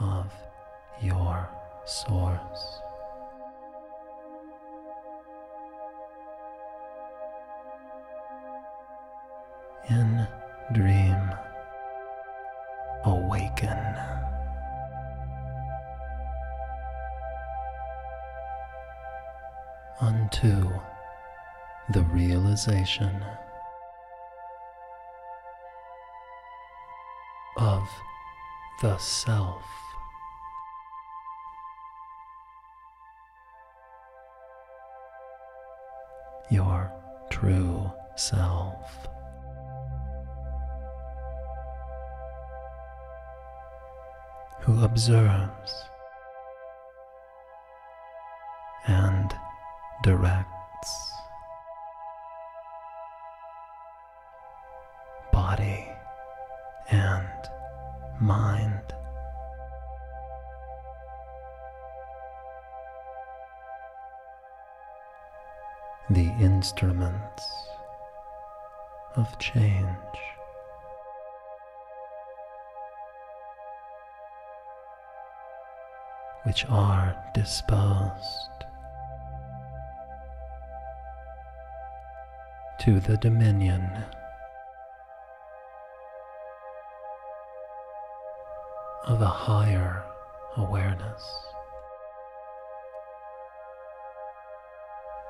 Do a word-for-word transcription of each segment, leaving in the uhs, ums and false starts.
of your source. In dream, awaken unto the realization of the self. Your true self. Who observes and directs body and mind. The instruments of change. Which are disposed to the dominion of a higher awareness.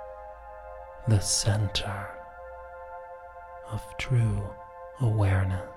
The center of true awareness.